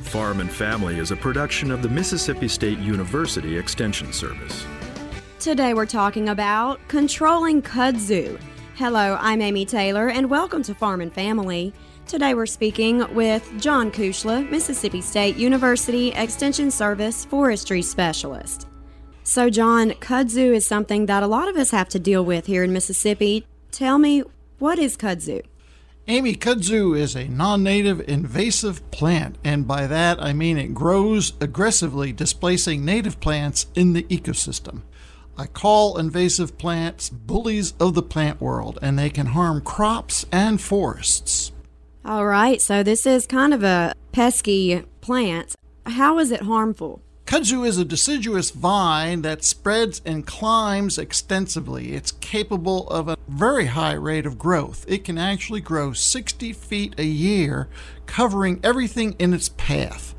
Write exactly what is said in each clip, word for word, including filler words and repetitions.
Farm and Family is a production of the Mississippi State University Extension Service. Today we're talking about controlling kudzu. Hello, I'm Amy Taylor, and welcome to Farm and Family. Today we're speaking with John Kuchla, Mississippi State University Extension Service Forestry Specialist. So John, kudzu is something that a lot of us have to deal with here in Mississippi. Tell me, what is kudzu? Amy, kudzu is a non-native invasive plant, and by that I mean it grows aggressively, displacing native plants in the ecosystem. I call invasive plants bullies of the plant world, and they can harm crops and forests. All right, so this is kind of a pesky plant. How is it harmful? Kudzu is a deciduous vine that spreads and climbs extensively. It's capable of a very high rate of growth. It can actually grow sixty feet a year, covering everything in its path.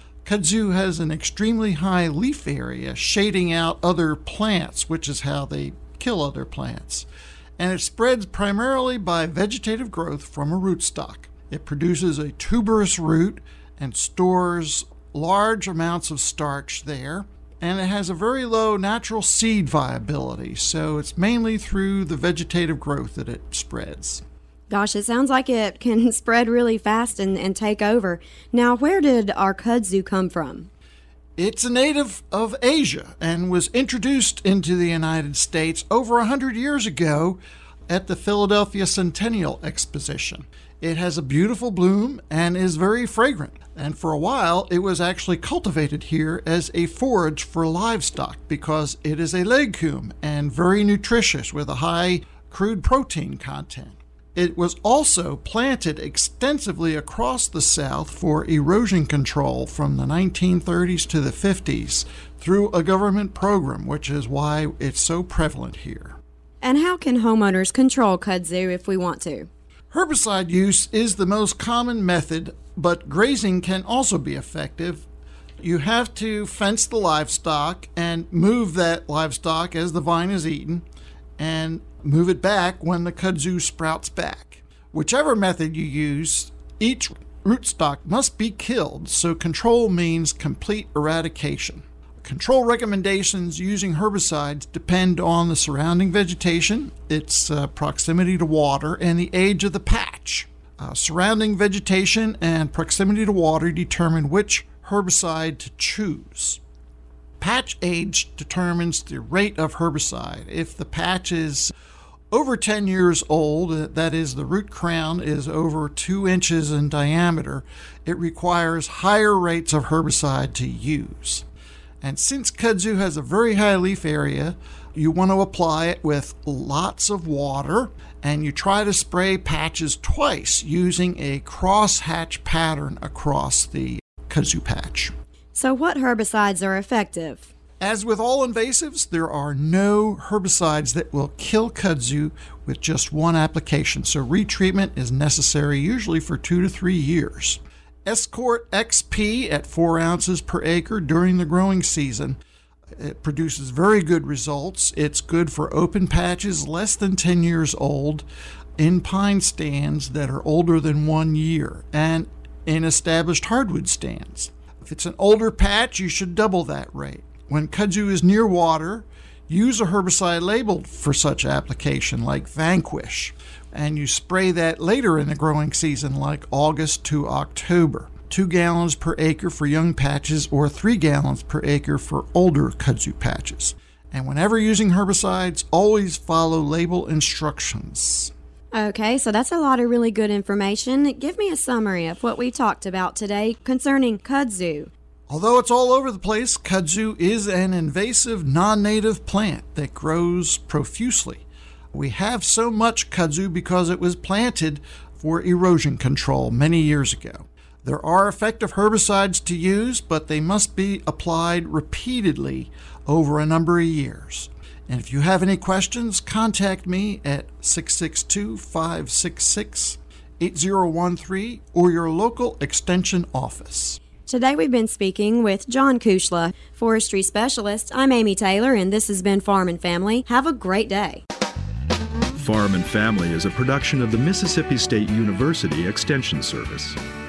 Kudzu has an extremely high leaf area, shading out other plants, which is how they kill other plants. And it spreads primarily by vegetative growth from a rootstock. It produces a tuberous root and stores large amounts of starch there, and it has a very low natural seed viability, so it's mainly through the vegetative growth that it spreads. Gosh, it sounds like it can spread really fast and, and take over. Now, where did our kudzu come from? It's a native of Asia and was introduced into the United States over one hundred years ago at the Philadelphia Centennial Exposition. It has a beautiful bloom and is very fragrant. And for a while, it was actually cultivated here as a forage for livestock because it is a legume and very nutritious with a high crude protein content. It was also planted extensively across the South for erosion control from the nineteen thirties to the fifties through a government program, which is why it's so prevalent here. And how can homeowners control kudzu if we want to? Herbicide use is the most common method, but grazing can also be effective. You have to fence the livestock and move that livestock as the vine is eaten, and move it back when the kudzu sprouts back. Whichever method you use, each rootstock must be killed, so control means complete eradication. Control recommendations using herbicides depend on the surrounding vegetation, its uh, proximity to water, and the age of the patch. Uh, surrounding vegetation and proximity to water determine which herbicide to choose. Patch age determines the rate of herbicide. If the patch is over ten years old, that is, the root crown is over two inches in diameter, it requires higher rates of herbicide to use. And since kudzu has a very high leaf area, you want to apply it with lots of water, and you try to spray patches twice using a cross-hatch pattern across the kudzu patch. So what herbicides are effective? As with all invasives, there are no herbicides that will kill kudzu with just one application, so retreatment is necessary usually for two to three years. Escort X P at four ounces per acre during the growing season. It produces very good results. It's good for open patches less than ten years old, in pine stands that are older than one year, and in established hardwood stands. If it's an older patch, you should double that rate. When kudzu is near water, use a herbicide labeled for such application like Vanquish, and you spray that later in the growing season like August to October. Two gallons per acre for young patches or three gallons per acre for older kudzu patches. And whenever using herbicides, always follow label instructions. Okay, so that's a lot of really good information. Give me a summary of what we talked about today concerning kudzu. Although it's all over the place, kudzu is an invasive non-native plant that grows profusely. We have so much kudzu because it was planted for erosion control many years ago. There are effective herbicides to use, but they must be applied repeatedly over a number of years. And if you have any questions, contact me at six six two, five six six, eight zero one three or your local extension office. Today we've been speaking with John Kuchla, Forestry Specialist. I'm Amy Taylor, and this has been Farm and Family. Have a great day. Farm and Family is a production of the Mississippi State University Extension Service.